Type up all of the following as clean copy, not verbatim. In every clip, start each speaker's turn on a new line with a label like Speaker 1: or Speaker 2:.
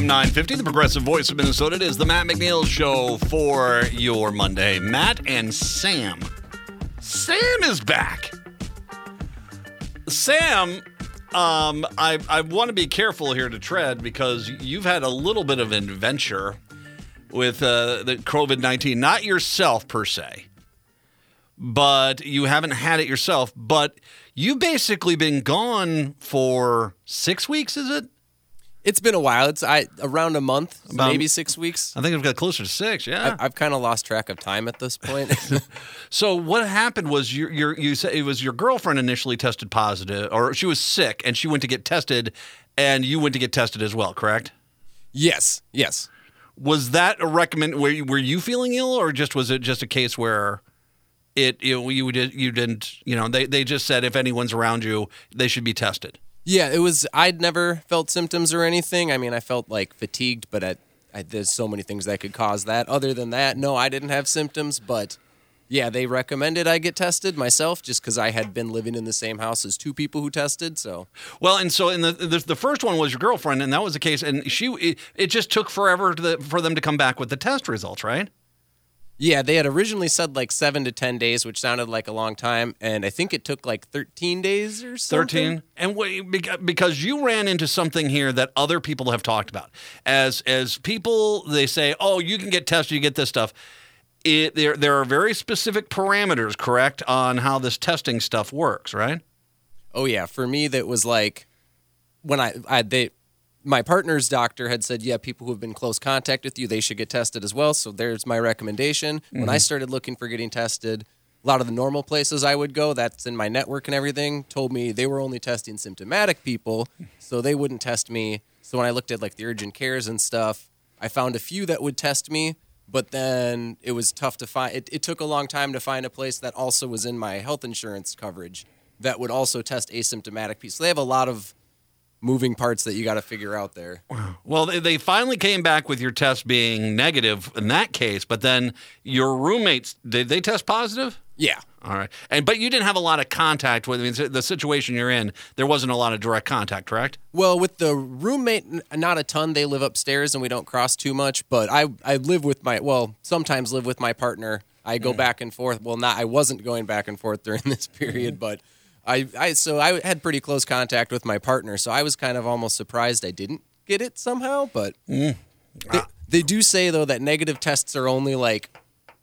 Speaker 1: 950, the progressive voice of Minnesota. It is the Matt McNeil Show for your Monday. Matt and Sam. Sam is back. Sam, I want to be careful here to tread because you've had a little bit of an adventure with the COVID-19. Not yourself, per se. But you haven't had it yourself. But you've basically been gone for 6 weeks, is it?
Speaker 2: It's been a while. It's around a month, maybe 6 weeks.
Speaker 1: I think I've got closer to 6, yeah.
Speaker 2: I've kind of lost track of time at this point.
Speaker 1: So what happened was you said it was your girlfriend initially tested positive, or she was sick, and she went to get tested, and you went to get tested as well, correct?
Speaker 2: Yes.
Speaker 1: Was that a recommend? Were you feeling ill, or was it just a case where you didn't? They just said if anyone's around you, they should be tested.
Speaker 2: Yeah, it was. I'd never felt symptoms or anything. I mean, I felt like fatigued, but there's so many things that could cause that. Other than that, no, I didn't have symptoms. But yeah, they recommended I get tested myself just because I had been living in the same house as two people who tested. So
Speaker 1: in the first one was your girlfriend, and that was the case. And it just took forever for them to come back with the test results, right?
Speaker 2: Yeah, they had originally said like 7 to 10 days, which sounded like a long time, and I think it took like 13 days or something.
Speaker 1: 13, and because you ran into something here that other people have talked about. As people, they say, oh, you can get tested, you get this stuff. There are very specific parameters, correct, on how this testing stuff works, right?
Speaker 2: Oh yeah, for me that was like when my partner's doctor had said, yeah, people who have been close contact with you, they should get tested as well. So there's my recommendation. Mm-hmm. When I started looking for getting tested, a lot of the normal places I would go, that's in my network and everything, told me they were only testing symptomatic people, so they wouldn't test me. So when I looked at like the urgent cares and stuff, I found a few that would test me, but then it was tough to find. It took a long time to find a place that also was in my health insurance coverage that would also test asymptomatic people. So they have a lot of moving parts that you got to figure out there.
Speaker 1: Well, they finally came back with your test being negative in that case, but then your roommates, did they test positive?
Speaker 2: Yeah.
Speaker 1: All right. But you didn't have a lot of contact with the situation you're in. There wasn't a lot of direct contact, correct?
Speaker 2: Well, with the roommate, not a ton. They live upstairs and we don't cross too much, but I sometimes live with my partner. I go back and forth. Well, I wasn't going back and forth during this period, but I had pretty close contact with my partner, so I was kind of almost surprised I didn't get it somehow. But they do say, though, that negative tests are only like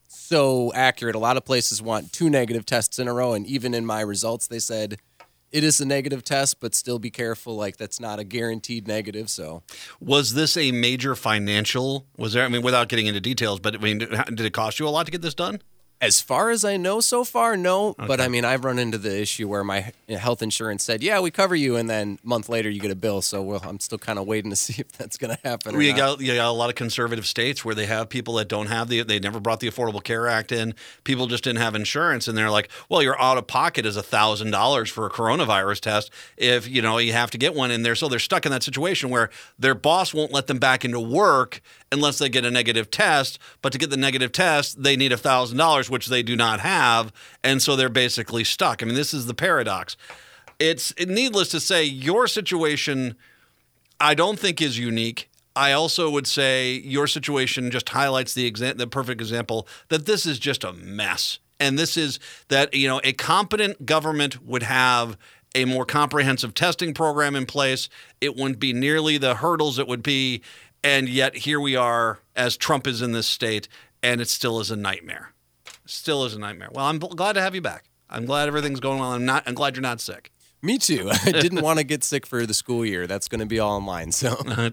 Speaker 2: so accurate. A lot of places want 2 negative tests in a row, and even in my results, they said it is a negative test, but still be careful. Like, that's not a guaranteed negative. So,
Speaker 1: was this a major financial? Was there? I mean, without getting into details, but I mean, did it cost you a lot to get this done?
Speaker 2: As far as I know so far, no. Okay. But, I mean, I've run into the issue where my health insurance said, yeah, we cover you, and then a month later you get a bill. So I'm still kind of waiting to see if that's going to happen or not.
Speaker 1: You got a lot of conservative states where they have people that don't have they never brought the Affordable Care Act in. People just didn't have insurance, and they're like, well, your out-of-pocket is $1,000 for a coronavirus test if, you have to get one in there. So they're stuck in that situation where their boss won't let them back into work unless they get a negative test. But to get the negative test, they need $1,000, which they do not have, and so they're basically stuck. I mean, this is the paradox. It's needless to say, your situation, I don't think is unique. I also would say your situation just highlights the perfect example that this is just a mess. And this is that, a competent government would have a more comprehensive testing program in place. It wouldn't be nearly the hurdles it would be. And yet here we are as Trump is in this state, and it still is a nightmare. Still is a nightmare. Well, I'm glad to have you back. I'm glad everything's going well. I'm glad you're not sick.
Speaker 2: Me too. I didn't want to get sick for the school year. That's going to be all in line. So,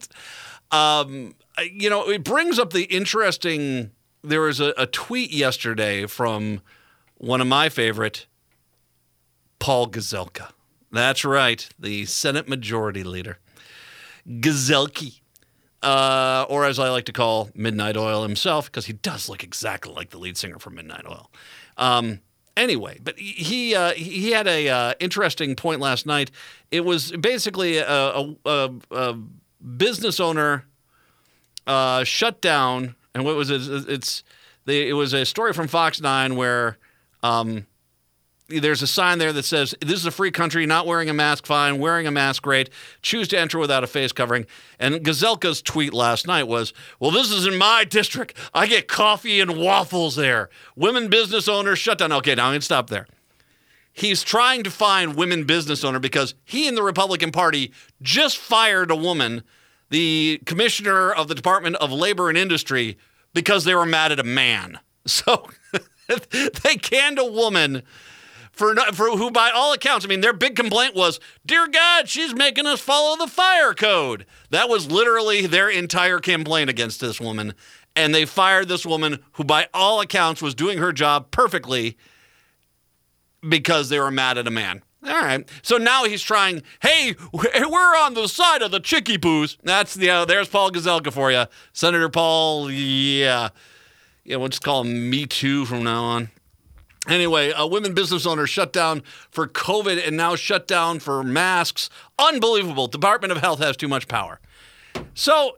Speaker 1: it brings up the interesting. There was a tweet yesterday from one of my favorite, Paul Gazelka. That's right, the Senate Majority Leader, Gazelke. Or as I like to call Midnight Oil himself, because he does look exactly like the lead singer from Midnight Oil. Anyway, but he had a interesting point last night. It was basically a business owner shut down, and what was it? It was a story from Fox 9 where there's a sign there that says, this is a free country, not wearing a mask, fine, wearing a mask, great, choose to enter without a face covering. And Gazelka's tweet last night was, well, this is in my district. I get coffee and waffles there. Women business owners shut down. Okay, now I'm going to stop there. He's trying to find women business owner because he and the Republican Party just fired a woman, the commissioner of the Department of Labor and Industry, because they were mad at a man. So they canned a woman for who, by all accounts, I mean, their big complaint was, dear God, she's making us follow the fire code. That was literally their entire complaint against this woman. And they fired this woman who, by all accounts, was doing her job perfectly because they were mad at a man. All right. So now he's trying, hey, we're on the side of the chickie poos. That's, there's Paul Gazelka for you. Senator Paul, yeah, we'll just call him Me Too from now on. Anyway, a women business owner shut down for COVID and now shut down for masks. Unbelievable. Department of Health has too much power. So,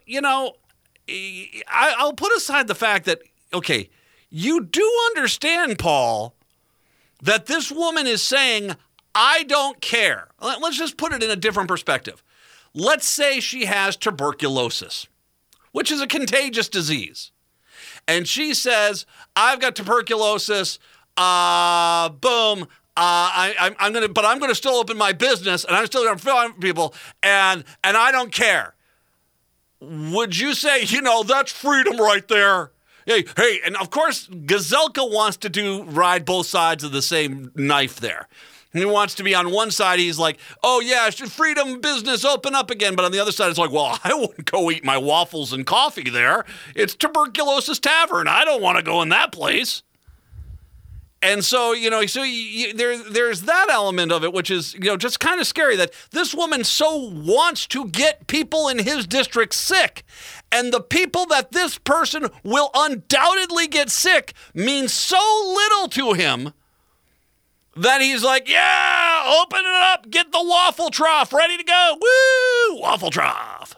Speaker 1: I'll put aside the fact that, okay, you do understand, Paul, that this woman is saying, I don't care. Let's just put it in a different perspective. Let's say she has tuberculosis, which is a contagious disease. And she says, I've got tuberculosis. Boom. I'm gonna still open my business, and I'm still gonna fill people, and I don't care. Would you say, that's freedom right there? Hey, and of course, Gazelka wants to ride both sides of the same knife there. He wants to be on one side, he's like, oh yeah, should freedom business open up again? But on the other side, it's like, well, I wouldn't go eat my waffles and coffee there. It's Tuberculosis Tavern. I don't want to go in that place. And so, there's that element of it, which is, just kind of scary that this woman so wants to get people in his district sick. And the people that this person will undoubtedly get sick mean so little to him that he's like, yeah, open it up, get the waffle trough ready to go. Woo, waffle trough.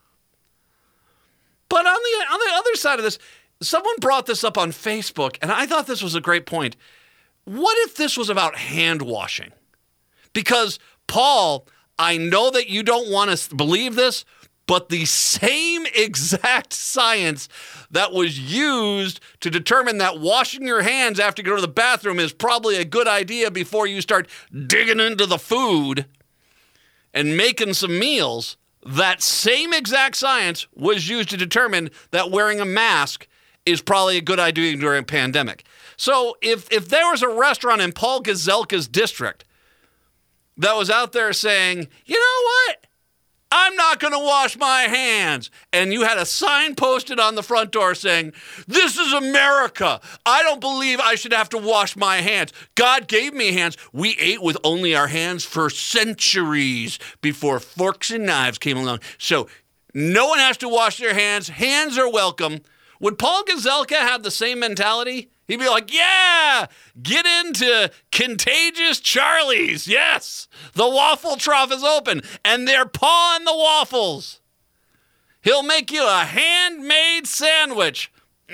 Speaker 1: But on the other side of this, someone brought this up on Facebook, and I thought this was a great point. What if this was about hand washing? Because, Paul, I know that you don't want to believe this, but the same exact science that was used to determine that washing your hands after you go to the bathroom is probably a good idea before you start digging into the food and making some meals, that same exact science was used to determine that wearing a mask is probably a good idea during a pandemic. So if there was a restaurant in Paul Gazelka's district that was out there saying, you know what? I'm not going to wash my hands. And you had a sign posted on the front door saying, this is America. I don't believe I should have to wash my hands. God gave me hands. We ate with only our hands for centuries before forks and knives came along. So no one has to wash their hands. Hands are welcome. Would Paul Gazelka have the same mentality? He'd be like, yeah, get into Contagious Charlie's. Yes, the waffle trough is open, and they're pawing the waffles. He'll make you a handmade sandwich.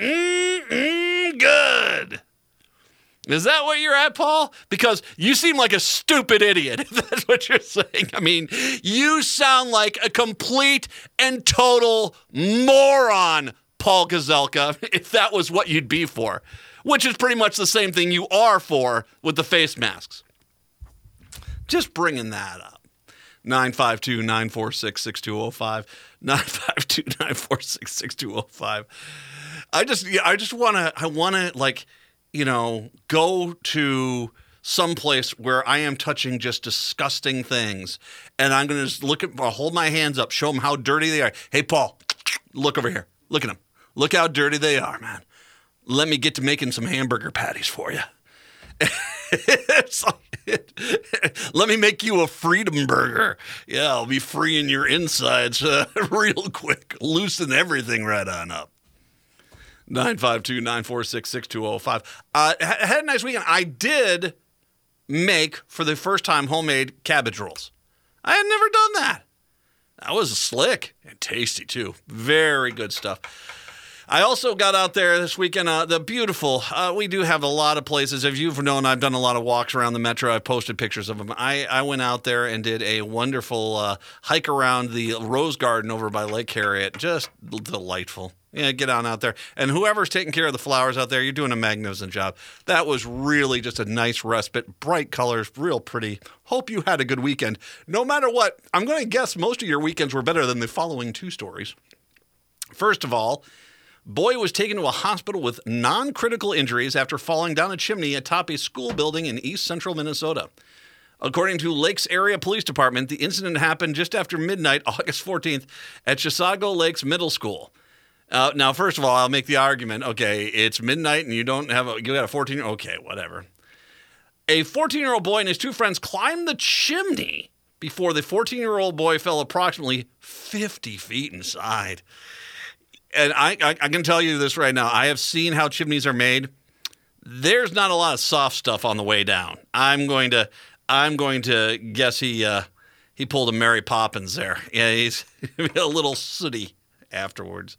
Speaker 1: Good. Is that what you're at, Paul? Because you seem like a stupid idiot, if that's what you're saying. I mean, you sound like a complete and total moron, Paul Gazelka, if that was what you'd be for. Which is pretty much the same thing you are for with the face masks. Just bringing that up. 952-946-6205. 952-946-6205. I just want to go to someplace where I am touching just disgusting things. And I'm going to hold my hands up, show them how dirty they are. Hey, Paul, look over here. Look at them. Look how dirty they are, man. Let me get to making some hamburger patties for you. Let me make you a freedom burger. Yeah, I'll be freeing your insides real quick. Loosen everything right on up. 952-946-6205. Had a nice weekend. I did make, for the first time, homemade cabbage rolls. I had never done that. That was slick and tasty, too. Very good stuff. I also got out there this weekend, the beautiful, we do have a lot of places. As you've known, I've done a lot of walks around the metro. I've posted pictures of them. I went out there and did a wonderful hike around the Rose Garden over by Lake Harriet. Just delightful. Yeah, get on out there. And whoever's taking care of the flowers out there, you're doing a magnificent job. That was really just a nice respite. Bright colors, real pretty. Hope you had a good weekend. No matter what, I'm going to guess most of your weekends were better than the following two stories. First of all, boy was taken to a hospital with non-critical injuries after falling down a chimney atop a school building in east central Minnesota. According to Lakes Area Police Department, the incident happened just after midnight, August 14th, at Chisago Lakes Middle School. Now, first of all, I'll make the argument, okay, it's midnight and you got a 14-year-old, okay, whatever. A 14-year-old boy and his two friends climbed the chimney before the 14-year-old boy fell approximately 50 feet inside. And I can tell you this right now. I have seen how chimneys are made. There's not a lot of soft stuff on the way down. I'm going to guess he pulled a Mary Poppins there. Yeah, he's a little sooty afterwards.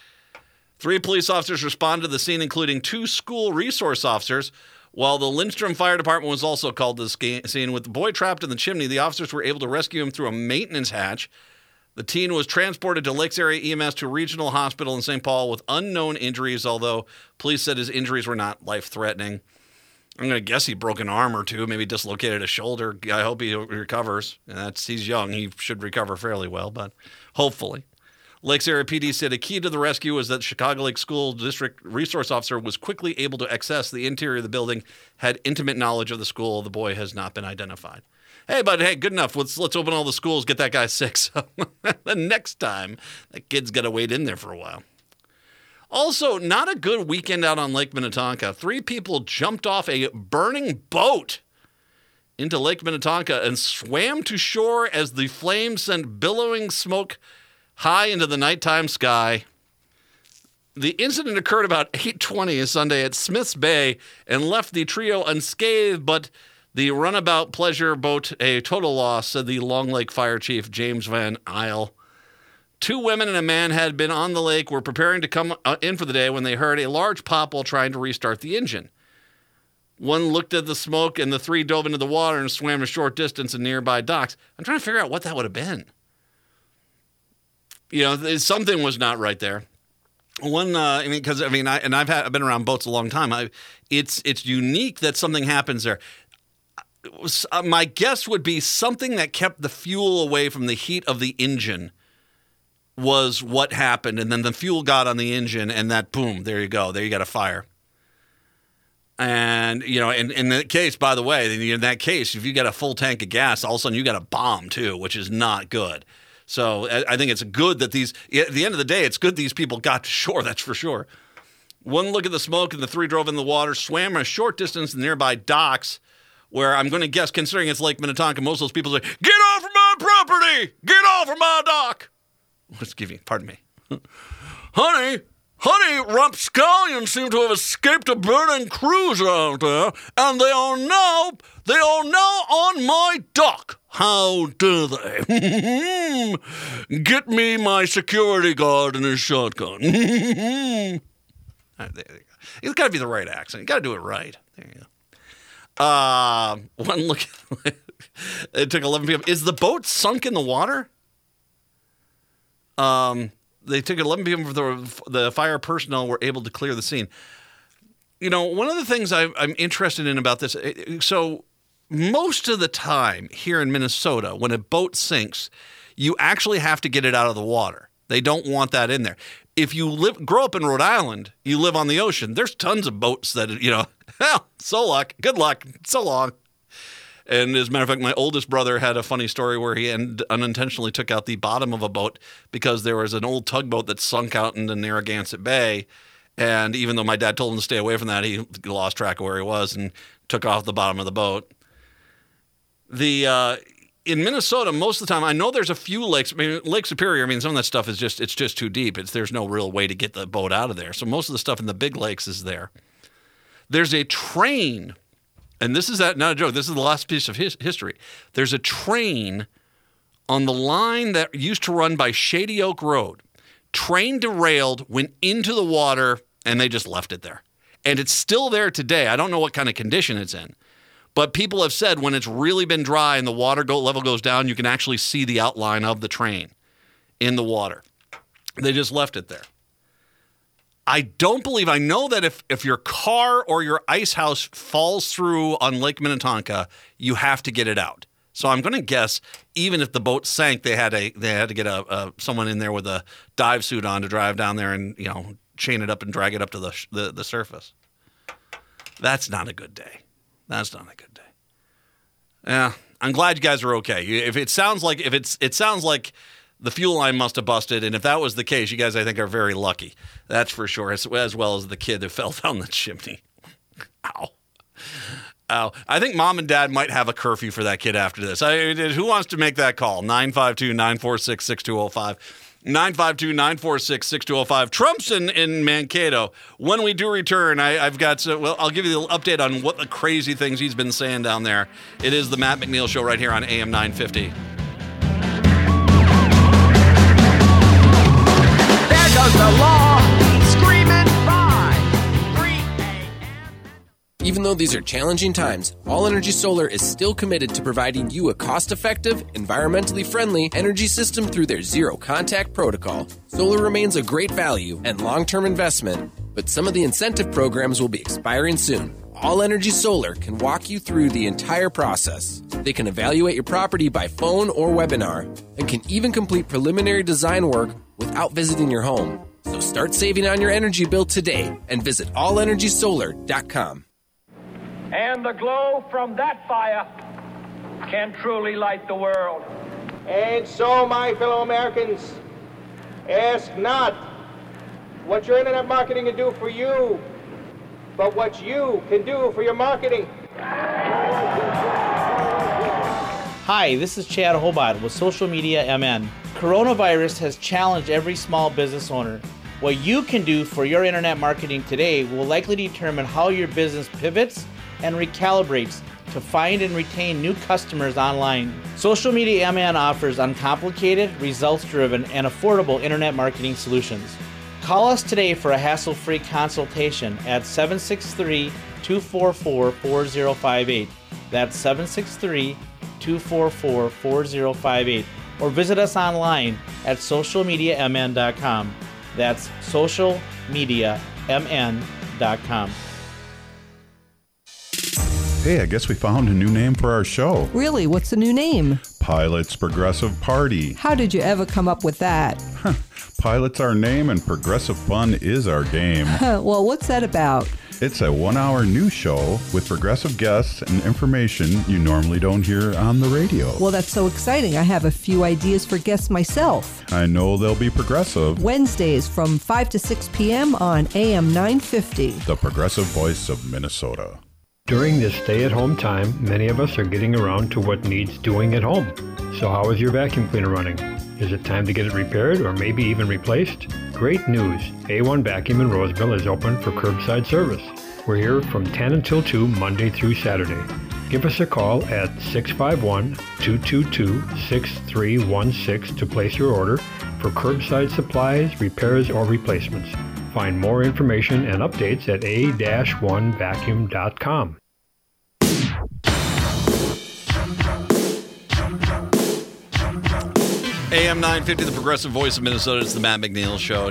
Speaker 1: 3 police officers responded to the scene, including 2 school resource officers, while the Lindstrom Fire Department was also called to the scene. With the boy trapped in the chimney, the officers were able to rescue him through a maintenance hatch. The teen was transported to Lakes Area EMS to a regional hospital in St. Paul with unknown injuries, although police said his injuries were not life-threatening. I'm going to guess he broke an arm or two, maybe dislocated a shoulder. I hope he recovers. He's young. He should recover fairly well, but hopefully. Lakes Area PD said a key to the rescue was that Chicago Lake School District resource officer was quickly able to access the interior of the building, had intimate knowledge of the school. The boy has not been identified. Hey, but hey, good enough. Let's open all the schools, get that guy sick. So the next time, that kid's got to wait in there for a while. Also, not a good weekend out on Lake Minnetonka. 3 people jumped off a burning boat into Lake Minnetonka and swam to shore as the flames sent billowing smoke high into the nighttime sky. The incident occurred about 8:20 Sunday at Smith's Bay and left the trio unscathed, but the runabout pleasure boat a total loss, said the Long Lake Fire Chief James Van Isle. 2 women and a man had been on the lake, were preparing to come in for the day when they heard a large pop while trying to restart the engine. One looked at the smoke and the 3 dove into the water and swam a short distance in nearby docks. I'm trying to figure out what that would have been. Something was not right there. I've been around boats a long time. It's unique that something happens there. My guess would be something that kept the fuel away from the heat of the engine was what happened. And then the fuel got on the engine and that, boom, there you go. There you got a fire. And, in that case, by the way, in that case, if you get a full tank of gas, all of a sudden you got a bomb too, which is not good. So I think it's good that at the end of the day, it's good these people got to shore, that's for sure. One look at the smoke and the 3 drove in the water, swam a short distance to nearby docks, where I'm going to guess, considering it's Lake Minnetonka, most of those people say, "Get off of my property! Get off of my dock!" Pardon me. Honey, rapscallions seem to have escaped a burning cruiser out there, and they are now on my dock. How do they? Get me my security guard and his shotgun. There you go. It's got to be the right accent. You got to do it right. There you go. One look. It took 11 p.m. Is the boat sunk in the water? They took 11 p.m. for the fire personnel were able to clear the scene. One of the things I'm interested in about this, so most of the time here in Minnesota, when a boat sinks, you actually have to get it out of the water. They don't want that in there. If you grow up in Rhode Island, you live on the ocean, there's tons of boats that, good luck, so long. And as a matter of fact, my oldest brother had a funny story where he unintentionally took out the bottom of a boat because there was an old tugboat that sunk out into Narragansett Bay. And even though my dad told him to stay away from that, he lost track of where he was and took off the bottom of the boat. In Minnesota, most of the time, I know there's a few lakes. I mean, Lake Superior, some of that stuff is it's just too deep. There's no real way to get the boat out of there. So most of the stuff in the big lakes is there. There's a train, and this is not a joke. This is the last piece of history. There's a train on the line that used to run by Shady Oak Road. Train derailed, went into the water, and they just left it there. And it's still there today. I don't know what kind of condition it's in. But people have said when it's really been dry and the water level goes down, you can actually see the outline of the train in the water. They just left it there. I know that if your car or your ice house falls through on Lake Minnetonka, you have to get it out. So I'm going to guess even if the boat sank, they had to get someone in there with a dive suit on to drive down there and, chain it up and drag it up to the surface. That's not a good day. That's not a good day. Yeah, I'm glad you guys are okay. It sounds like the fuel line must have busted, and if that was the case, you guys I think are very lucky. That's for sure. As well as the kid that fell down the chimney. Ow. I think mom and dad might have a curfew for that kid after this. Who wants to make that call? 952-946-6205. 952-946-6205. Trump's in Mankato. When we do return, I'll give you the update on what the crazy things he's been saying down there. It is the Matt McNeil Show right here on AM 950.
Speaker 3: There goes the law, screaming by 3 a.m.
Speaker 2: Even though these are challenging times, All Energy Solar is still committed to providing you a cost-effective, environmentally friendly energy system through their zero-contact protocol. Solar remains a great value and long-term investment, but some of the incentive programs will be expiring soon. All Energy Solar can walk you through the entire process. They can evaluate your property by phone or webinar, and can even complete preliminary design work without visiting your home. So start saving on your energy bill today and visit allenergysolar.com.
Speaker 4: And the glow from that fire can truly light the world.
Speaker 5: And so, my fellow Americans, ask not what your internet marketing can do for you, but what you can do for your marketing.
Speaker 6: Hi, this is Chad Hobart with Social Media MN. Coronavirus has challenged every small business owner. What you can do for your internet marketing today will likely determine how your business pivots and recalibrates to find and retain new customers online. Social Media MN offers uncomplicated, results-driven, and affordable internet marketing solutions. Call us today for a hassle-free consultation at 763-244-4058. That's 763-244-4058. Or visit us online at socialmediamn.com. That's socialmediamn.com.
Speaker 7: Hey, I guess we found a new name for our show.
Speaker 8: Really? What's the new name?
Speaker 7: Pilot's Progressive Party.
Speaker 8: How did you ever come up with that?
Speaker 7: Pilot's our name and progressive fun is our game.
Speaker 8: Well, what's that about?
Speaker 7: It's a 1-hour news show with progressive guests and information you normally don't hear on the radio.
Speaker 8: Well, that's so exciting. I have a few ideas for guests myself.
Speaker 7: I know they'll be progressive.
Speaker 8: Wednesdays from 5 to 6 p.m. on AM 950.
Speaker 7: The progressive voice of Minnesota.
Speaker 9: During this stay-at-home time, many of us are getting around to what needs doing at home. So how is your vacuum cleaner running? Is it time to get it repaired or maybe even replaced? Great news! A1 Vacuum in Roseville is open for curbside service. We're here from 10 until 2 Monday through Saturday. Give us a call at 651-222-6316 to place your order for curbside supplies, repairs, or replacements. Find more information and updates at a-1vacuum.com.
Speaker 1: AM 950, the progressive voice of Minnesota. It's the Matt McNeil Show,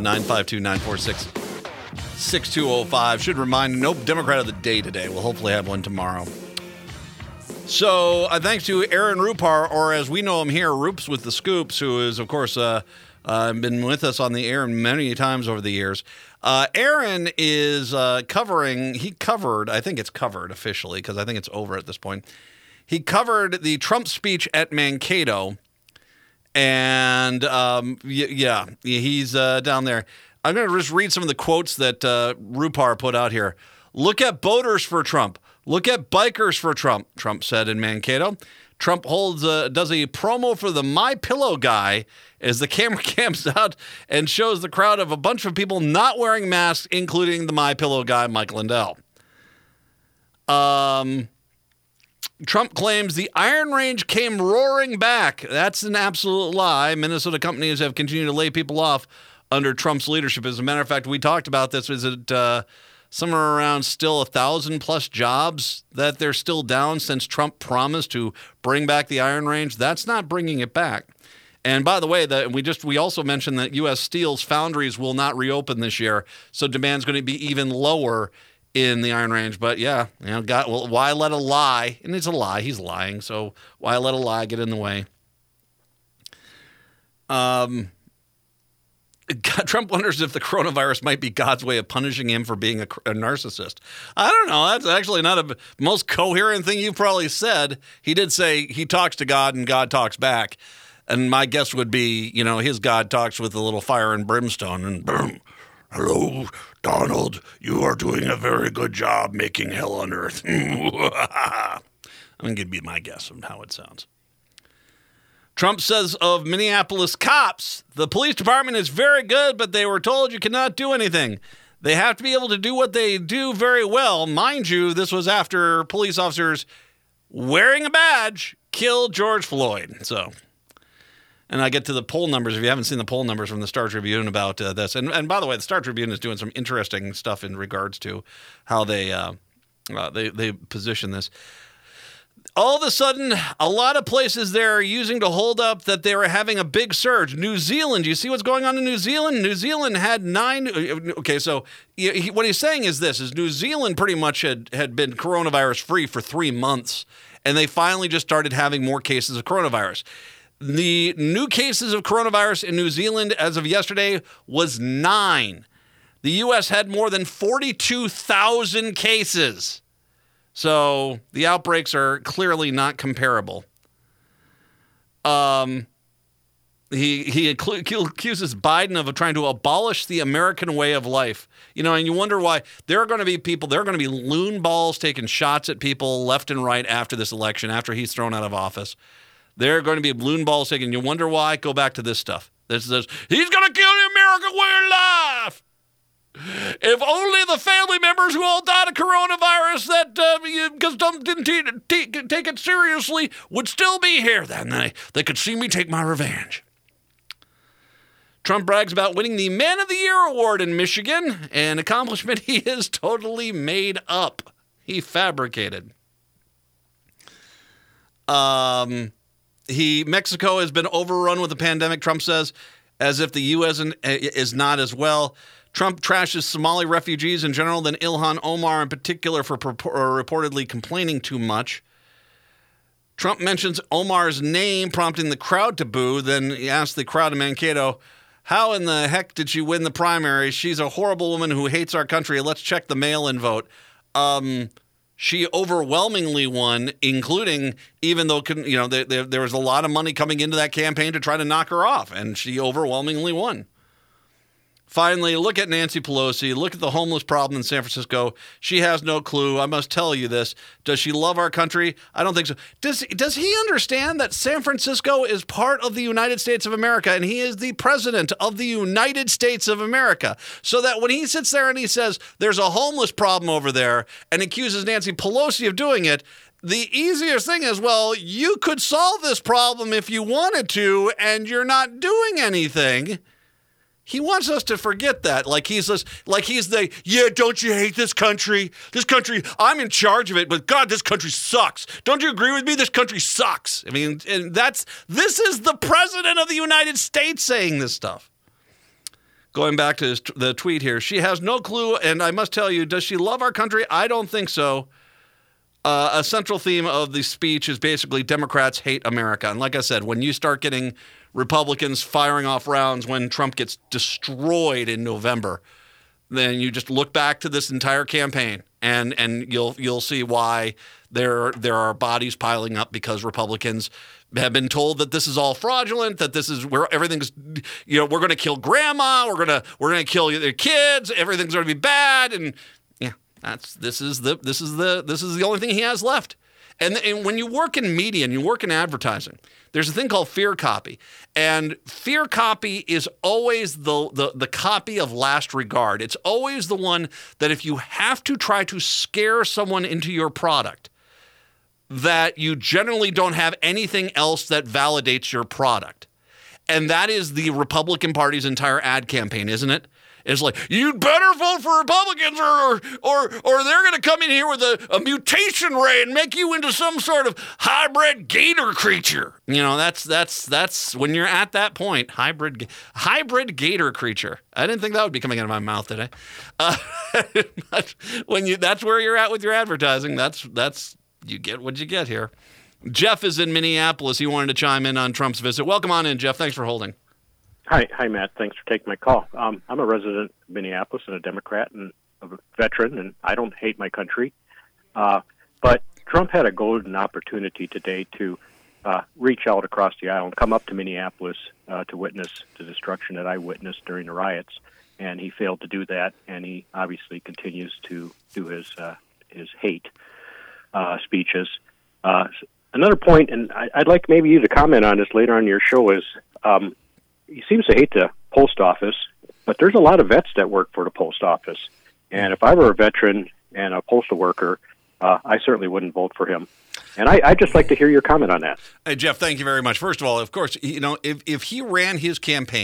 Speaker 1: 952-946-6205. Should remind, no Democrat of the day today. We'll hopefully have one tomorrow. So, thanks to Aaron Rupar, or as we know him here, Roops with the Scoops, who is, of course, been with us on the air many times over the years. Aaron is covered, I think it's covered officially, because I think it's over at this point. He covered the Trump speech at Mankato. And, he's down there. I'm going to just read some of the quotes that Rupar put out here. Look at boaters for Trump. Look at bikers for Trump, Trump said in Mankato. Trump does a promo for the My Pillow guy as the camera cams out and shows the crowd of a bunch of people not wearing masks, including the My Pillow guy, Mike Lindell. Trump claims the Iron Range came roaring back. That's an absolute lie. Minnesota companies have continued to lay people off under Trump's leadership. As a matter of fact, we talked about this. Is it somewhere around still 1,000+ jobs that they're still down since Trump promised to bring back the Iron Range? That's not bringing it back. And by the way, we also mentioned that U.S. Steel's foundries will not reopen this year, so demand's going to be even lower in the Iron Range. But yeah, why let a lie? And it's a lie. He's lying. So why let a lie get in the way? Trump wonders if the coronavirus might be God's way of punishing him for being a narcissist. I don't know. That's actually not the most coherent thing you've probably said. He did say he talks to God and God talks back. And my guess would be, his God talks with a little fire and brimstone and boom. Hello, Donald. You are doing a very good job making hell on earth. I'm going to give you my guess of how it sounds. Trump says of Minneapolis cops, the police department is very good, but they were told you cannot do anything. They have to be able to do what they do very well. Mind you, this was after police officers wearing a badge killed George Floyd. And I get to the poll numbers. If you haven't seen the poll numbers from the Star Tribune about this. And by the way, the Star Tribune is doing some interesting stuff in regards to how they position this. All of a sudden, a lot of places they're using to hold up that they were having a big surge. New Zealand, you see what's going on in New Zealand? New Zealand had 9. Okay, so what he's saying is this, is New Zealand pretty much had been coronavirus free for 3 months, and they finally just started having more cases of coronavirus. The new cases of coronavirus in New Zealand as of yesterday was 9. The U.S. had more than 42,000 cases. So the outbreaks are clearly not comparable. He accuses Biden of trying to abolish the American way of life. And you wonder why there are going to be loon balls taking shots at people left and right after this election, after he's thrown out of office. There are going to be loon balls taken. You wonder why? Go back to this stuff. This says, he's going to kill the American way of life. If only the family members who all died of coronavirus that because didn't take it seriously would still be here, then they could see me take my revenge. Trump brags about winning the Man of the Year award in Michigan, an accomplishment he has totally made up. He fabricated. Mexico has been overrun with the pandemic, Trump says, as if the U.S. is not as well. Trump trashes Somali refugees in general, then Ilhan Omar in particular for reportedly complaining too much. Trump mentions Omar's name, prompting the crowd to boo. Then he asked the crowd in Mankato, how in the heck did she win the primary? She's a horrible woman who hates our country. Let's check the mail-in vote. She overwhelmingly won, including, even though there was a lot of money coming into that campaign to try to knock her off, and she overwhelmingly won. Finally, look at Nancy Pelosi. Look at the homeless problem in San Francisco. She has no clue. I must tell you this. Does she love our country? I don't think so. Does he understand that San Francisco is part of the United States of America, and he is the president of the United States of America? So that when he sits there and he says there's a homeless problem over there and accuses Nancy Pelosi of doing it, the easiest thing is, well, you could solve this problem if you wanted to, and you're not doing anything. He wants us to forget that, don't you hate this country? This country, I'm in charge of it, but God, this country sucks. Don't you agree with me? This country sucks. I mean, and this is the president of the United States saying this stuff. Going back to the tweet here, she has no clue, and I must tell you, does she love our country? I don't think so. A central theme of the speech is basically Democrats hate America. And like I said, when you start getting Republicans firing off rounds when Trump gets destroyed in November, then you just look back to this entire campaign and you'll see why there are bodies piling up because Republicans have been told that this is all fraudulent, that this is where everything's, we're going to kill grandma, we're going to kill their kids, everything's going to be bad, and yeah, this is the only thing he has left. And when you work in media and you work in advertising, there's a thing called fear copy. And fear copy is always the copy of last regard. It's always the one that if you have to try to scare someone into your product, that you generally don't have anything else that validates your product. And that is the Republican Party's entire ad campaign, isn't it? It's like, you'd better vote for Republicans or they're going to come in here with a mutation ray and make you into some sort of hybrid gator creature. You know, that's when you're at that point, hybrid gator creature. I didn't think that would be coming out of my mouth today. But that's where you're at with your advertising. That's you get what you get here. Jeff is in Minneapolis. He wanted to chime in on Trump's visit. Welcome on in, Jeff. Thanks for holding.
Speaker 10: Hi, Matt. Thanks for taking my call. I'm a resident of Minneapolis and a Democrat and a veteran, and I don't hate my country. But Trump had a golden opportunity today to reach out across the aisle and come up to Minneapolis to witness the destruction that I witnessed during the riots, and he failed to do that, and he obviously continues to do his hate speeches. Another point, and I'd like maybe you to comment on this later on in your show, is he seems to hate the post office, but there's a lot of vets that work for the post office. And if I were a veteran and a postal worker, I certainly wouldn't vote for him. And I'd just like to hear your comment on that.
Speaker 1: Hey, Jeff, thank you very much. First of all, of course, you know, if he ran his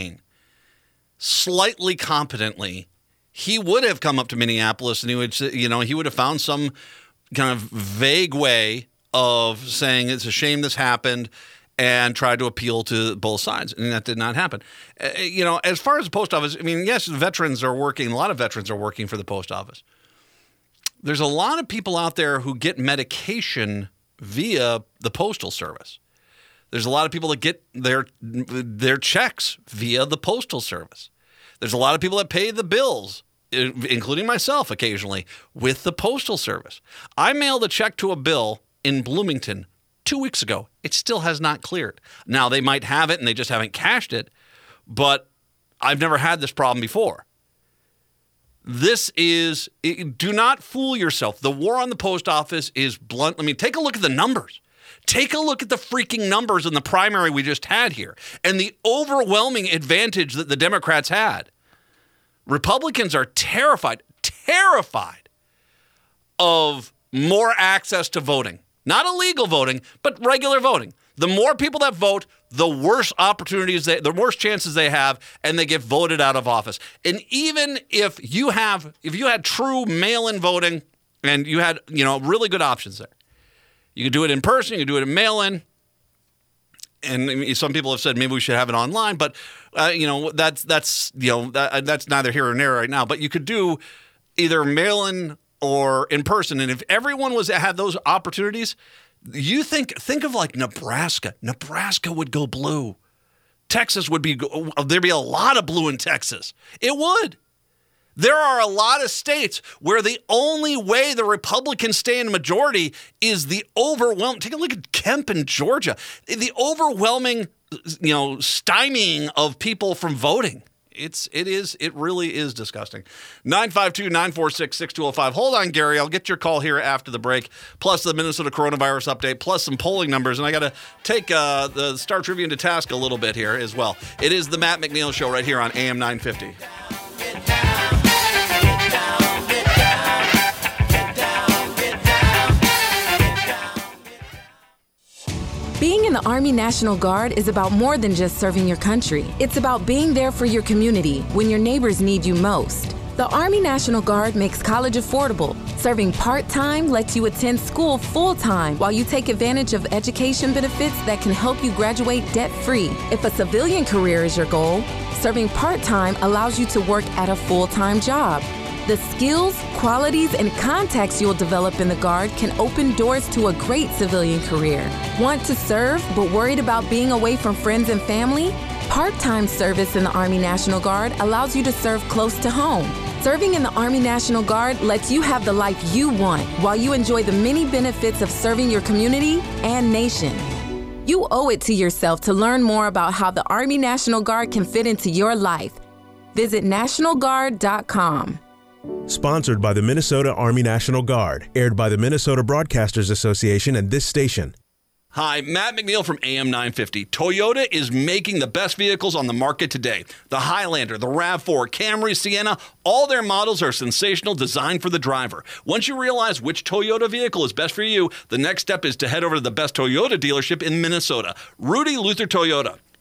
Speaker 1: campaign slightly competently, he would have come up to Minneapolis and he would have found some kind of vague way of saying it's a shame this happened and tried to appeal to both sides. And that did not happen. As far as the post office, I mean, yes, a lot of veterans are working for the post office. There's a lot of people out there who get medication via the Postal Service. There's a lot of people that get their checks via the Postal Service. There's a lot of people that pay the bills, including myself occasionally, with the Postal Service. I mailed a check to a bill in Bloomington 2 weeks ago. It still has not cleared. Now, they might have it and they just haven't cashed it, but I've never had this problem before. Do not fool yourself. The war on the post office is blunt. I mean, take a look at the numbers. Take a look at the freaking numbers in the primary we just had here and the overwhelming advantage that the Democrats had. Republicans are terrified of more access to voting. Not illegal voting, but regular voting. The more people that vote, the worse the worse chances they have, and they get voted out of office. And even if you had true mail-in voting, and you had really good options there, you could do it in person, you could do it in mail-in. And some people have said maybe we should have it online, but that's neither here nor there right now. But you could do either mail-in or in person, and if everyone had those opportunities, you think of like Nebraska. Nebraska would go blue. Texas there'd be a lot of blue in Texas. It would. There are a lot of states where the only way the Republicans stay in the majority is the overwhelming. Take a look at Kemp in Georgia. The overwhelming, stymieing of people from voting. It really is disgusting. 952-946-6205. Hold on, Gary. I'll get your call here after the break, plus the Minnesota coronavirus update, plus some polling numbers. And I got to take the Star Tribune to task a little bit here as well. It is the Matt McNeil Show right here on AM 950.
Speaker 11: Being in the Army National Guard is about more than just serving your country. It's about being there for your community when your neighbors need you most. The Army National Guard makes college affordable. Serving part-time lets you attend school full-time while you take advantage of education benefits that can help you graduate debt-free. If a civilian career is your goal, serving part-time allows you to work at a full-time job. The skills, qualities, and contacts you'll develop in the Guard can open doors to a great civilian career. Want to serve but worried about being away from friends and family? Part-time service in the Army National Guard allows you to serve close to home. Serving in the Army National Guard lets you have the life you want while you enjoy the many benefits of serving your community and nation. You owe it to yourself to learn more about how the Army National Guard can fit into your life. Visit NationalGuard.com.
Speaker 12: Sponsored by the Minnesota Army National Guard. Aired by the Minnesota Broadcasters Association and this station.
Speaker 1: Hi, Matt McNeil from AM 950. Toyota is making the best vehicles on the market today. The Highlander, the RAV4, Camry, Sienna, all their models are sensational, designed for the driver. Once you realize which Toyota vehicle is best for you, the next step is to head over to the best Toyota dealership in Minnesota, Rudy Luther Toyota.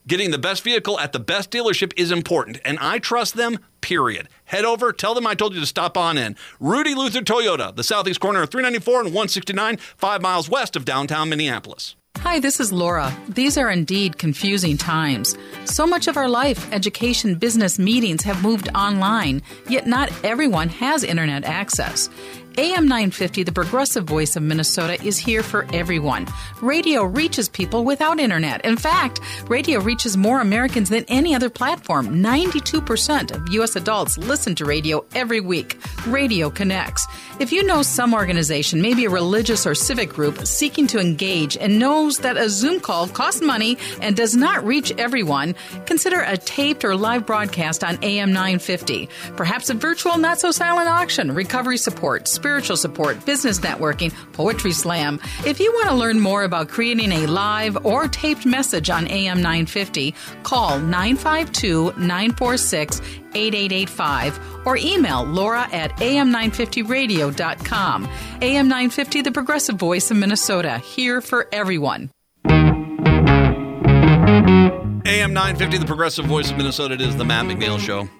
Speaker 1: Getting the best vehicle at the best dealership is important, and I trust them, period. Head over, tell them I told you to stop on in. Rudy Luther Toyota, the southeast corner of 394 and 169, 5 miles west of downtown Minneapolis.
Speaker 13: Hi, this is Laura. These are indeed confusing times. So much of our life, education, business, meetings have moved online, yet not everyone has internet access. AM 950, the progressive voice of Minnesota, is here for everyone. Radio reaches people without internet. In fact, radio reaches more Americans than any other platform. 92% of U.S. adults listen to radio every week. Radio connects. If you know some organization, maybe a religious or civic group, seeking to engage and knows that a Zoom call costs money and does not reach everyone, consider a taped or live broadcast on AM 950. Perhaps a virtual not-so-silent auction, recovery support, spiritual support, business networking, poetry slam. If you want to learn more about creating a live or taped message on AM 950, call 952-946-8885 or email Laura at am950radio.com. AM 950, the progressive voice of Minnesota, here for everyone.
Speaker 1: AM 950, the progressive voice of Minnesota. It is the Matt McNeil Show.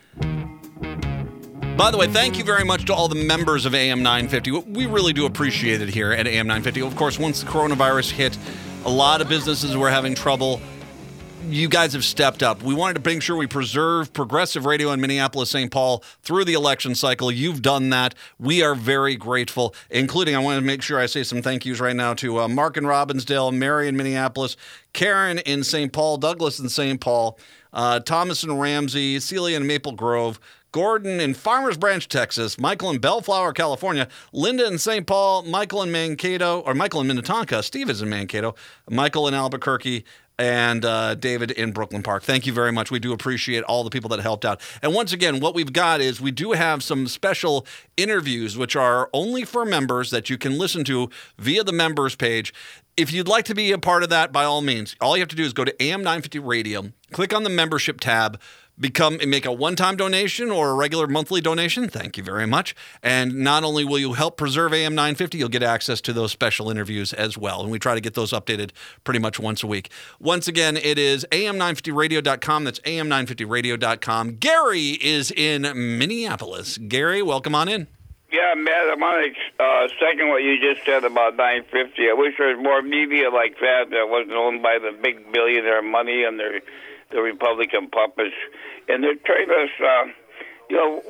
Speaker 1: By the way, thank you very much to all the members of AM 950. We really do appreciate it here at AM 950. Of course, once the coronavirus hit, a lot of businesses were having trouble. You guys have stepped up. We wanted to make sure we preserve progressive radio in Minneapolis, St. Paul through the election cycle. You've done that. We are very grateful, including I want to make sure I say some thank yous right now to Mark in Robbinsdale, Mary in Minneapolis, Karen in St. Paul, Douglas in St. Paul, Thomas in Ramsey, Celia in Maple Grove, Gordon in Farmers Branch, Texas, Michael in Bellflower, California, Linda in St. Paul, Michael in Mankato, or Michael in Minnetonka, Steve is in Mankato, Michael in Albuquerque, and David in Brooklyn Park. Thank you very much. We do appreciate all the people that helped out. And once again, what we've got is we do have some special interviews, which are only for members that you can listen to via the members page. If you'd like to be a part of that, by all means, all you have to do is go to AM 950 Radio, click on the membership tab, make a one-time donation or a regular monthly donation. Thank you very much. And not only will you help preserve AM 950, you'll get access to those special interviews as well. And we try to get those updated pretty much once a week. Once again, it is am950radio.com. That's am950radio.com. Gary is in Minneapolis. Gary, welcome on in.
Speaker 14: Yeah, Matt, I'm on second what you just said about 950. I wish there was more media like that wasn't owned by the big billionaire money and the Republican puppets. And they're trying us, do you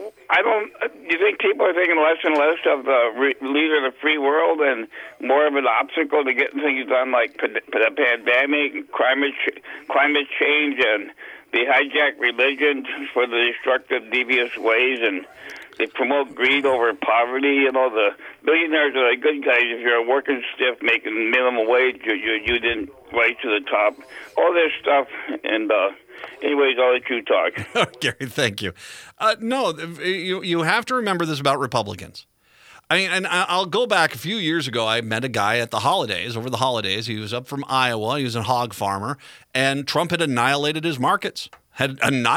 Speaker 14: think people are thinking less and less of the leader of the free world and more of an obstacle to getting things done like the pandemic, climate change, and they hijack religion for the destructive, devious ways, and they promote greed over poverty. The billionaires are the good guys. If you're a working stiff making minimum wage, you didn't rise to the top. All this stuff, and anyways, I'll let you talk.
Speaker 1: Gary, thank you. No, you have to remember this about Republicans. I mean, and I'll go back a few years ago. I met a guy at the holidays, over the holidays. He was up from Iowa. He was a hog farmer, and Trump had annihilated his markets. And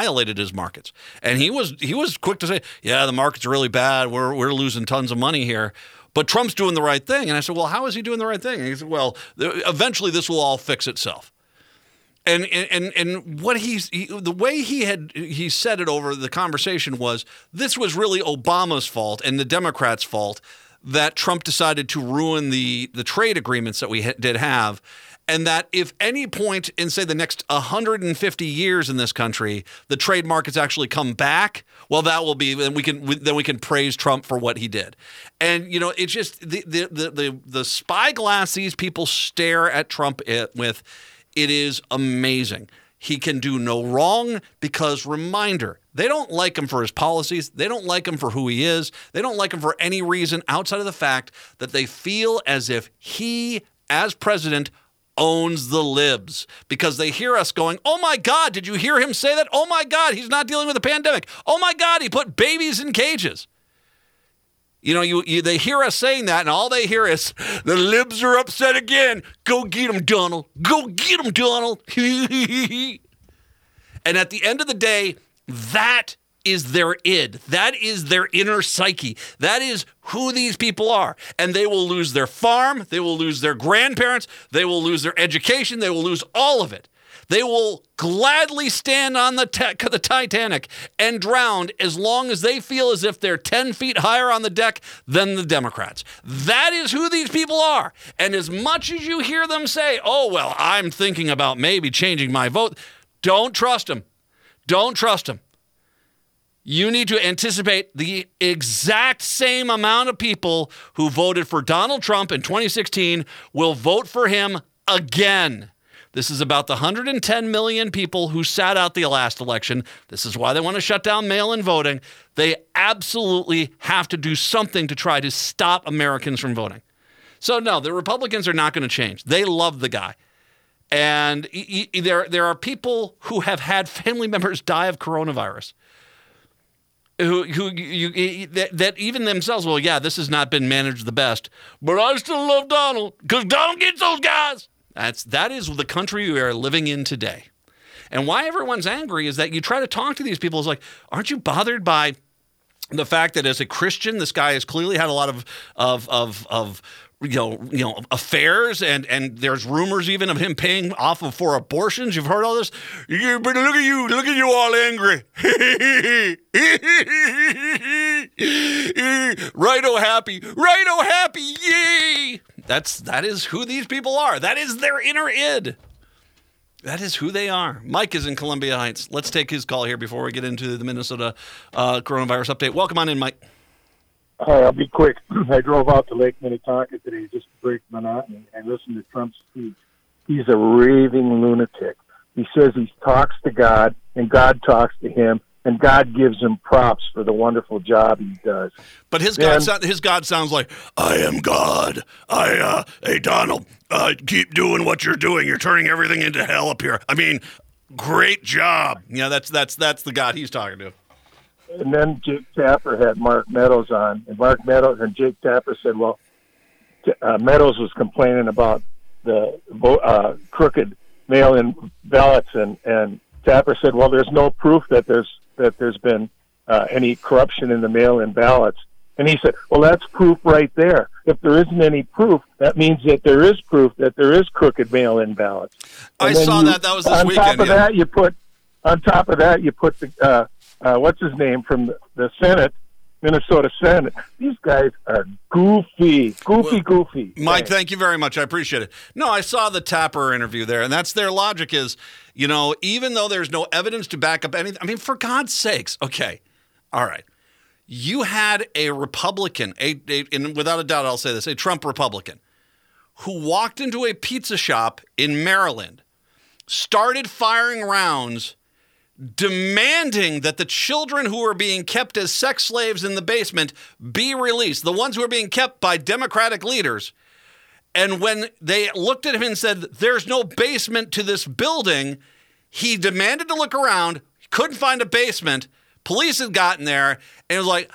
Speaker 1: he was quick to say, yeah, the market's really bad. We're losing tons of money here. But Trump's doing the right thing. And I said, well, how is he doing the right thing? And he said, well, eventually this will all fix itself. And what the way he said it over the conversation was, this was really Obama's fault and the Democrats' fault that Trump decided to ruin the trade agreements that we did have. And that if any point in, say, the next 150 years in this country, the trade markets actually come back, well, that will be, then we can praise Trump for what he did. And, it's just the spyglass these people stare at Trump with, it is amazing. He can do no wrong because, reminder, they don't like him for his policies. They don't like him for who he is. They don't like him for any reason outside of the fact that they feel as if he, as president, owns the libs, because they hear us going, oh my God, did you hear him say that? Oh my God, he's not dealing with a pandemic. Oh my God, he put babies in cages. They hear us saying that, and all they hear is, the libs are upset again. Go get him, Donald. Go get him, Donald. And at the end of the day, that is their id. That is their inner psyche. That is who these people are. And they will lose their farm. They will lose their grandparents. They will lose their education. They will lose all of it. They will gladly stand on the Titanic and drown as long as they feel as if they're 10 feet higher on the deck than the Democrats. That is who these people are. And as much as you hear them say, oh, well, I'm thinking about maybe changing my vote, don't trust them. Don't trust them. You need to anticipate the exact same amount of people who voted for Donald Trump in 2016 will vote for him again. This is about the 110 million people who sat out the last election. This is why they want to shut down mail-in voting. They absolutely have to do something to try to stop Americans from voting. So no, the Republicans are not going to change. They love the guy. And there are people who have had family members die of coronavirus. That even themselves, well, yeah, this has not been managed the best, but I still love Donald because Donald gets those guys. That is the country we are living in today. And why everyone's angry is that you try to talk to these people. It's like, aren't you bothered by the fact that as a Christian, this guy has clearly had a lot of affairs, and there's rumors even of him paying off for abortions. You've heard all this. Yeah, but look at you all angry. Righto happy, yay! That is who these people are. That is their inner id. That is who they are. Mike is in Columbia Heights. Let's take his call here before we get into the Minnesota coronavirus update. Welcome on in, Mike.
Speaker 15: Hi, I'll be quick. I drove out to Lake Minnetonka today just to break monotony and listen to Trump's speech. He's a raving lunatic. He says he talks to God, and God talks to him, and God gives him props for the wonderful job he does.
Speaker 1: But his God sounds like, I am God. Hey, Donald, keep doing what you're doing. You're turning everything into hell up here. I mean, great job. Yeah, that's the God he's talking to.
Speaker 15: And then Jake Tapper had Mark Meadows on, and Jake Tapper said, well, Meadows was complaining about the crooked mail-in ballots, and Tapper said, well, there's no proof that there's been any corruption in the mail-in ballots. And he said, well, that's proof right there. If there isn't any proof, that means that there is proof that there is crooked mail-in ballots.
Speaker 1: I saw that. That was this weekend.
Speaker 15: On top of that, you put the what's his name from the Senate, Minnesota Senate. These guys are goofy.
Speaker 1: Mike, thank you very much. I appreciate it. No, I saw the Tapper interview there, and that's their logic is, even though there's no evidence to back up anything, I mean, for God's sakes, okay, all right. You had a Republican, and without a doubt I'll say this, a Trump Republican, who walked into a pizza shop in Maryland, started firing rounds, demanding that the children who are being kept as sex slaves in the basement be released, the ones who are being kept by Democratic leaders. And when they looked at him and said, there's no basement to this building, he demanded to look around, couldn't find a basement. Police had gotten there, and it was like,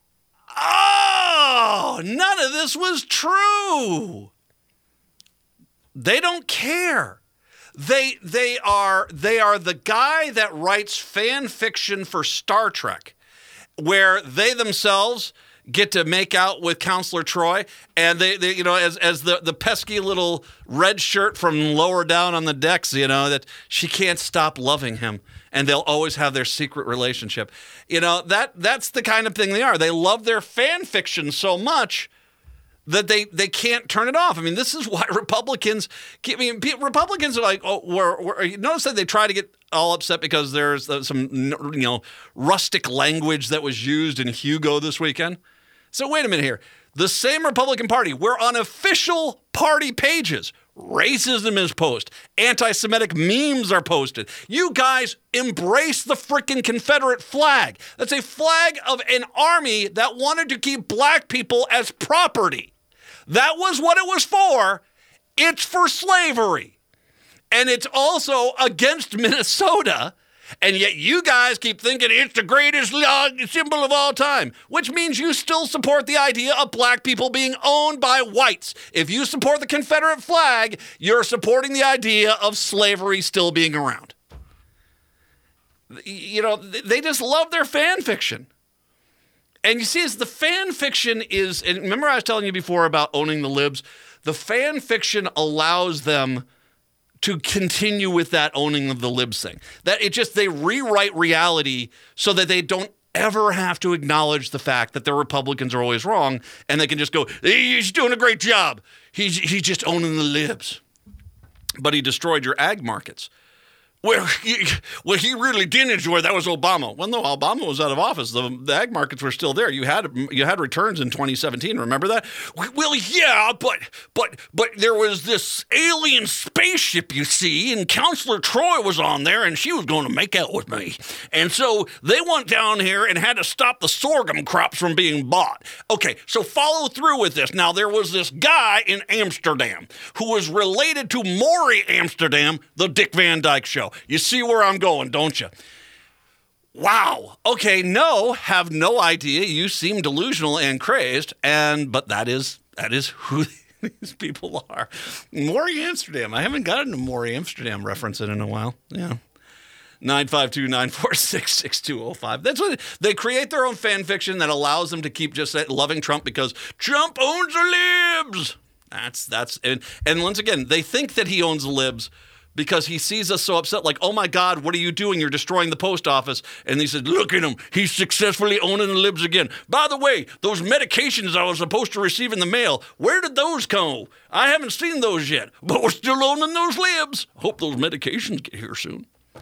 Speaker 1: oh, none of this was true. They don't care. They are the guy that writes fan fiction for Star Trek, where they themselves get to make out with Counselor Troy, and they as the pesky little red shirt from lower down on the decks, that she can't stop loving him, and they'll always have their secret relationship. That's the kind of thing they are. They love their fan fiction so much that they can't turn it off. I mean, this is why Republicans are like, notice that they try to get all upset because there's some, rustic language that was used in Hugo this weekend. So wait a minute here. The same Republican Party, where on official party pages, racism is posted, anti-Semitic memes are posted. You guys embrace the frickin' Confederate flag. That's a flag of an army that wanted to keep black people as property. That was what it was for. It's for slavery. And it's also against Minnesota. And yet you guys keep thinking it's the greatest symbol of all time, which means you still support the idea of black people being owned by whites. If you support the Confederate flag, you're supporting the idea of slavery still being around. They just love their fan fiction. And you see, as the fan fiction is, and remember I was telling you before about owning the libs, the fan fiction allows them to continue with that owning of the libs thing. That it just, they rewrite reality so that they don't ever have to acknowledge the fact that the Republicans are always wrong, and they can just go, he's doing a great job. He's just owning the libs. But he destroyed your ag markets. Well, he really didn't enjoy that was Obama. Well, no, Obama was out of office. The ag markets were still there. You had returns in 2017. Remember that? Well, yeah, but there was this alien spaceship, you see, and Counselor Troy was on there, and she was going to make out with me. And so they went down here and had to stop the sorghum crops from being bought. Okay, so follow through with this. Now, there was this guy in Amsterdam who was related to Maury Amsterdam, the Dick Van Dyke Show. You see where I'm going, don't you? Wow. Okay, no, have no idea. You seem delusional and crazed, but that is who these people are. Maury Amsterdam. I haven't gotten a Maury Amsterdam reference in a while. Yeah. 952-946-6205. That's what they create their own fan fiction that allows them to keep just loving Trump because Trump owns the libs. And once again, they think that he owns the libs because he sees us so upset, like, oh my God, what are you doing? You're destroying the post office. And he said, look at him. He's successfully owning the libs again. By the way, those medications I was supposed to receive in the mail, where did those go? I haven't seen those yet, but we're still owning those libs. Hope those medications get here soon.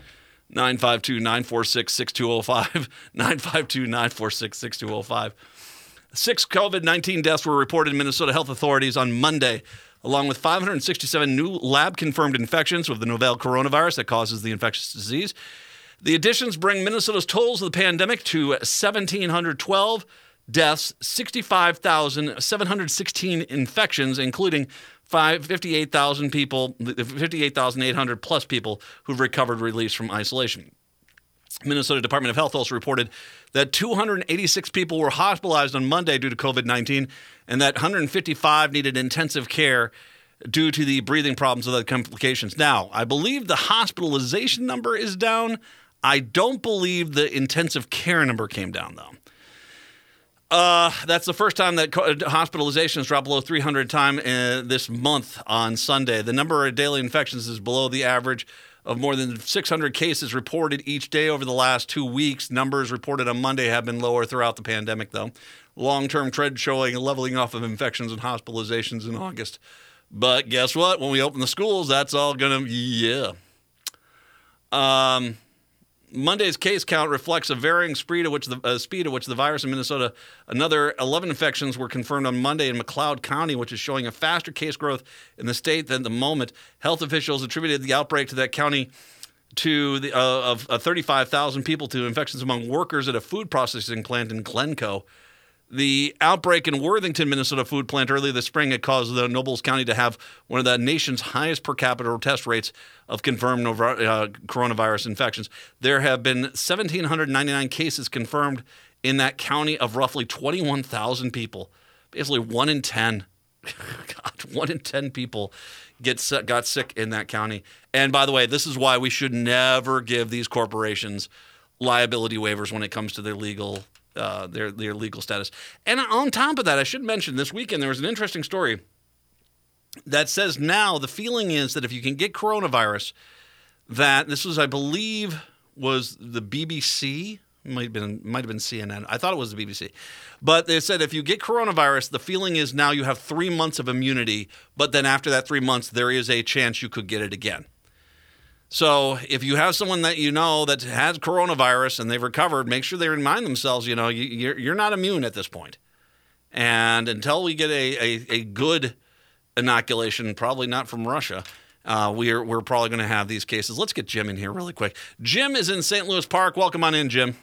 Speaker 1: 952-946-6205. 952-946-6205. 6 COVID-19 deaths were reported in Minnesota health authorities on Monday, along with 567 new lab-confirmed infections with the novel coronavirus that causes the infectious disease. The additions bring Minnesota's totals of the pandemic to 1,712 deaths, 65,716 infections, including 58,800 plus people who've recovered released from isolation. Minnesota Department of Health also reported that 286 people were hospitalized on Monday due to COVID-19 and that 155 needed intensive care due to the breathing problems and other complications. Now, I believe the hospitalization number is down. I don't believe the intensive care number came down, though. That's the first time that hospitalizations dropped below 300 this month on Sunday. The number of daily infections is below the average of more than 600 cases reported each day over the last 2 weeks. Numbers reported on Monday have been lower throughout the pandemic, though. Long-term trend showing a leveling off of infections and hospitalizations in August. But guess what? When we open the schools, that's all going to, Monday's case count reflects a varying speed at which the virus in Minnesota. Another 11 infections were confirmed on Monday in McLeod County, which is showing a faster case growth in the state than the moment. Health officials attributed the outbreak to that county of 35,000 people to infections among workers at a food processing plant in Glencoe. The outbreak in Worthington, Minnesota food plant earlier this spring had caused the Nobles County to have one of the nation's highest per capita test rates of confirmed coronavirus infections. There have been 1,799 cases confirmed in that county of roughly 21,000 people. Basically 1 in 10. God, 1 in 10 people got sick in that county. And by the way, this is why we should never give these corporations liability waivers when it comes to their legal status. And on top of that, I should mention this weekend there was an interesting story that says now the feeling is that if you can get coronavirus, that this was, I believe, was the BBC. Might have been CNN. I thought it was the BBC. But they said if you get coronavirus, the feeling is now you have 3 months of immunity, but then after that 3 months, there is a chance you could get it again. So if you have someone that you know that has coronavirus and they've recovered, make sure they remind themselves, you're not immune at this point. And until we get a good inoculation, probably not from Russia, we're probably going to have these cases. Let's get Jim in here really quick. Jim is in St. Louis Park. Welcome on in, Jim.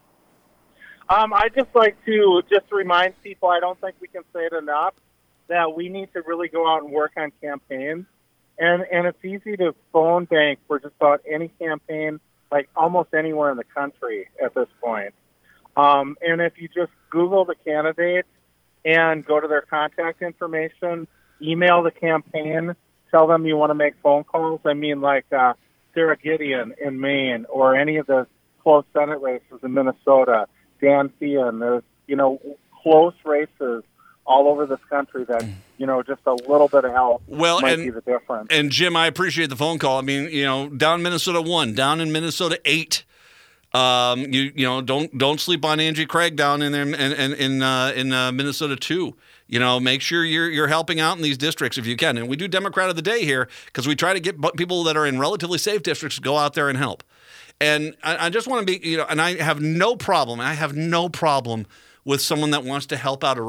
Speaker 16: I'd just like to remind people, I don't think we can say it enough, that we need to really go out and work on campaigns. And it's easy to phone bank for just about any campaign, like almost anywhere in the country at this point. And if you just Google the candidate and go to their contact information, email the campaign, tell them you want to make phone calls. I mean, like Sarah Gideon in Maine or any of the close Senate races in Minnesota, Dan Thean. There's, close races all over this country that, just a little bit of help might be the difference.
Speaker 1: And Jim, I appreciate the phone call. I mean, down in Minnesota 1, down in Minnesota 8. Don't sleep on Angie Craig down in there in Minnesota 2. Make sure you're helping out in these districts if you can. And we do Democrat of the Day here because we try to get people that are in relatively safe districts to go out there and help. And I just want to be, and I have no problem. I have no problem with someone that wants to help out a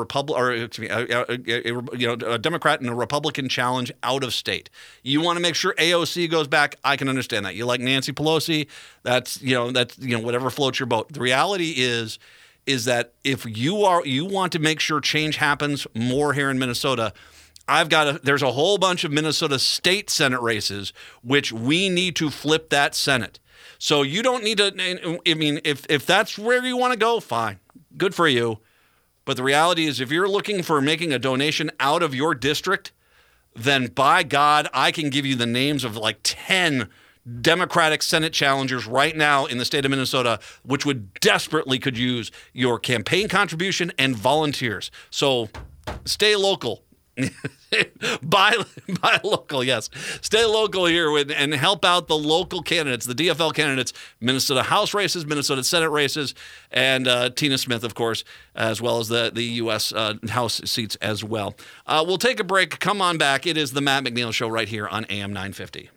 Speaker 1: Democrat in a Republican challenge out of state. You want to make sure AOC goes back. I can understand that. You like Nancy Pelosi. That's whatever floats your boat. The reality is that if you want to make sure change happens more here in Minnesota, there's a whole bunch of Minnesota state Senate races which we need to flip that Senate. So you don't need to. I mean, if that's where you want to go, fine. Good for you. But the reality is if you're looking for making a donation out of your district, then by God, I can give you the names of like 10 Democratic Senate challengers right now in the state of Minnesota, which desperately could use your campaign contribution and volunteers. So stay local. Buy local, yes. Stay local here and help out the local candidates, the DFL candidates, Minnesota House races, Minnesota Senate races, and Tina Smith, of course, as well as the U.S. House seats as well. We'll take a break. Come on back. It is the Matt McNeil Show right here on AM 950.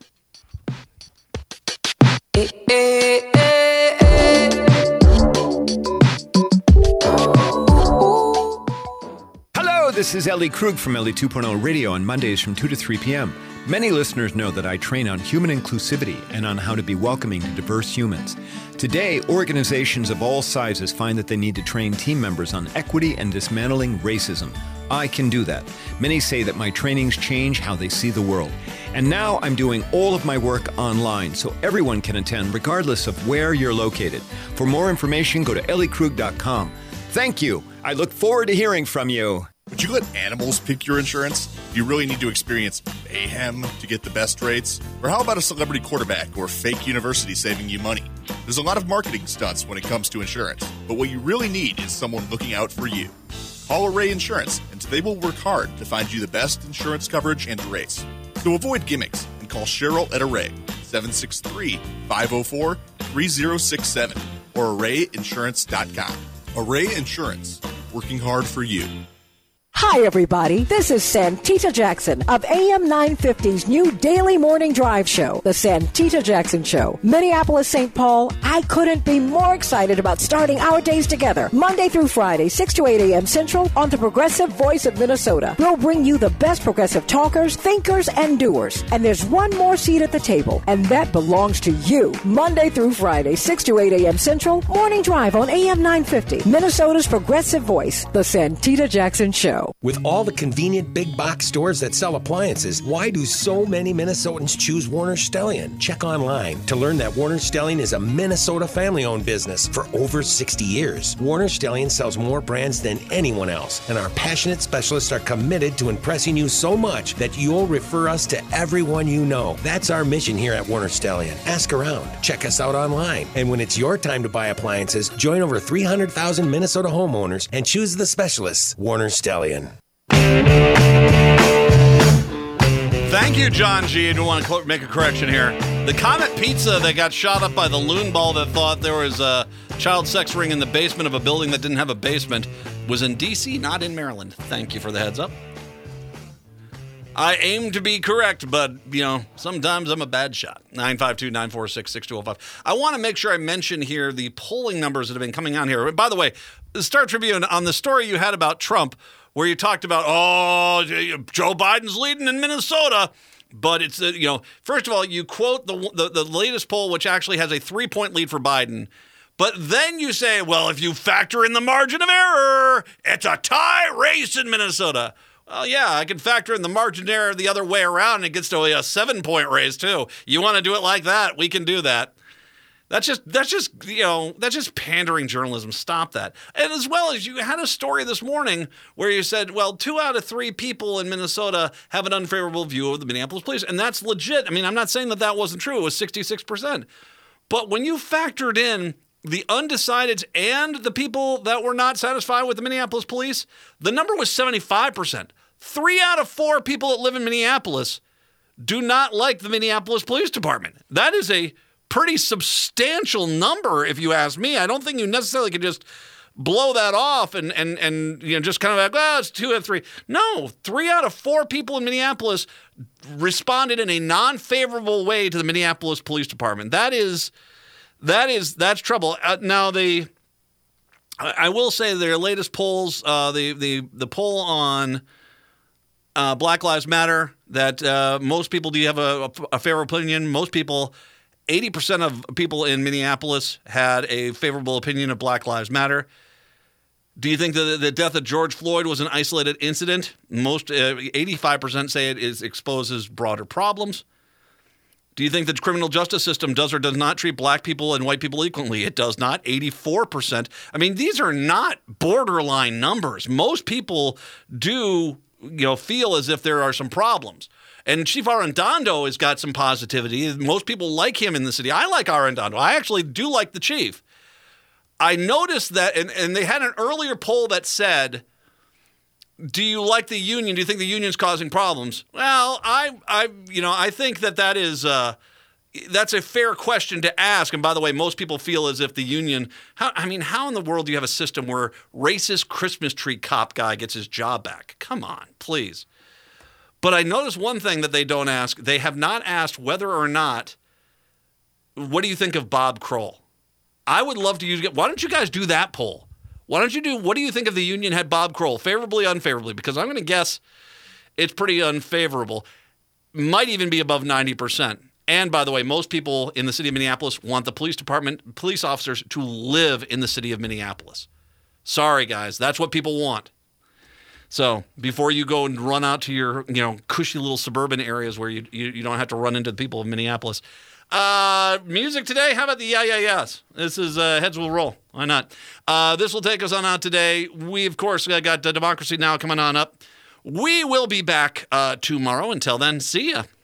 Speaker 17: This is Ellie Krug from Ellie 2.0 Radio on Mondays from 2 to 3 p.m. Many listeners know that I train on human inclusivity and on how to be welcoming to diverse humans. Today, organizations of all sizes find that they need to train team members on equity and dismantling racism. I can do that. Many say that my trainings change how they see the world. And now I'm doing all of my work online, so everyone can attend regardless of where you're located. For more information, go to elliekrug.com. Thank you. I look forward to hearing from you.
Speaker 18: Would you let animals pick your insurance? Do you really need to experience mayhem to get the best rates? Or how about a celebrity quarterback or fake university saving you money? There's a lot of marketing stunts when it comes to insurance, but what you really need is someone looking out for you. Call Array Insurance, and they will work hard to find you the best insurance coverage and rates. So avoid gimmicks and call Cheryl at Array, 763-504-3067, or arrayinsurance.com. Array Insurance, working hard for you.
Speaker 19: Hi, everybody. This is Santita Jackson of AM 950's new daily morning drive show, The Santita Jackson Show. Minneapolis, St. Paul, I couldn't be more excited about starting our days together. Monday through Friday, 6 to 8 a.m. Central on the Progressive Voice of Minnesota. We'll bring you the best progressive talkers, thinkers, and doers. And there's one more seat at the table, and that belongs to you. Monday through Friday, 6 to 8 a.m. Central, morning drive on AM 950, Minnesota's Progressive Voice, The Santita Jackson Show.
Speaker 20: With all the convenient big box stores that sell appliances, why do so many Minnesotans choose Warner Stellian? Check online to learn that Warner Stellian is a Minnesota family-owned business for over 60 years. Warner Stellian sells more brands than anyone else, and our passionate specialists are committed to impressing you so much that you'll refer us to everyone you know. That's our mission here at Warner Stellian. Ask around, check us out online, and when it's your time to buy appliances, join over 300,000 Minnesota homeowners and choose the specialists, Warner Stellian.
Speaker 1: Thank you, John G. I do want to make a correction here. The Comet Pizza that got shot up by the loon ball that thought there was a child sex ring in the basement of a building that didn't have a basement was in D.C., not in Maryland. Thank you for the heads up. I aim to be correct, but, sometimes I'm a bad shot. 952-946-6205. I want to make sure I mention here the polling numbers that have been coming out here. By the way, the Star Tribune, on the story you had about Trump, where you talked about, Joe Biden's leading in Minnesota. But it's, first of all, you quote the latest poll, which actually has a 3-point lead for Biden. But then you say, well, if you factor in the margin of error, it's a tie race in Minnesota. Well, yeah, I can factor in the margin of error the other way around, and it gets to a 7-point race, too. You want to do it like that? We can do that. That's just pandering journalism. Stop that. And as well as you had a story this morning where you said, well, 2 out of 3 people in Minnesota have an unfavorable view of the Minneapolis police. And that's legit. I mean, I'm not saying that wasn't true. It was 66%. But when you factored in the undecideds and the people that were not satisfied with the Minneapolis police, the number was 75%. 3 out of 4 people that live in Minneapolis do not like the Minneapolis Police Department. That is a pretty substantial number, if you ask me. I don't think you necessarily can just blow that off and just kind of like, well, it's 2 out of 3. No, 3 out of 4 people in Minneapolis responded in a non-favorable way to the Minneapolis Police Department. That's trouble. Now, I will say their latest polls, the poll on Black Lives Matter, that most people, do you have a favorable opinion? Most people, 80% of people in Minneapolis had a favorable opinion of Black Lives Matter. Do you think that the death of George Floyd was an isolated incident? Most 85% say it exposes broader problems. Do you think the criminal justice system does or does not treat black people and white people equally? It does not. 84%. I mean, these are not borderline numbers. Most people do, feel as if there are some problems. And Chief Arradondo has got some positivity. Most people like him in the city. I like Arradondo. I actually do like the chief. I noticed that, and they had an earlier poll that said, do you like the union? Do you think the union's causing problems? Well, I think that is that's a fair question to ask. And by the way, most people feel as if the union. How in the world do you have a system where racist Christmas tree cop guy gets his job back? Come on, please. But I noticed one thing that they don't ask. They have not asked whether or not. What do you think of Bob Kroll? I would love to use. Why don't you guys do that poll? What do you think of the union had Bob Kroll? Favorably, unfavorably? Because I'm going to guess it's pretty unfavorable. Might even be above 90%. And by the way, most people in the city of Minneapolis want the police officers to live in the city of Minneapolis. Sorry, guys. That's what people want. So before you go and run out to your, cushy little suburban areas where you don't have to run into the people of Minneapolis. Music today? How about the Yeah, Yeah, Yeahs? This is Heads Will Roll. Why not? This will take us on out today. We, of course, got Democracy Now! Coming on up. We will be back tomorrow. Until then, see ya.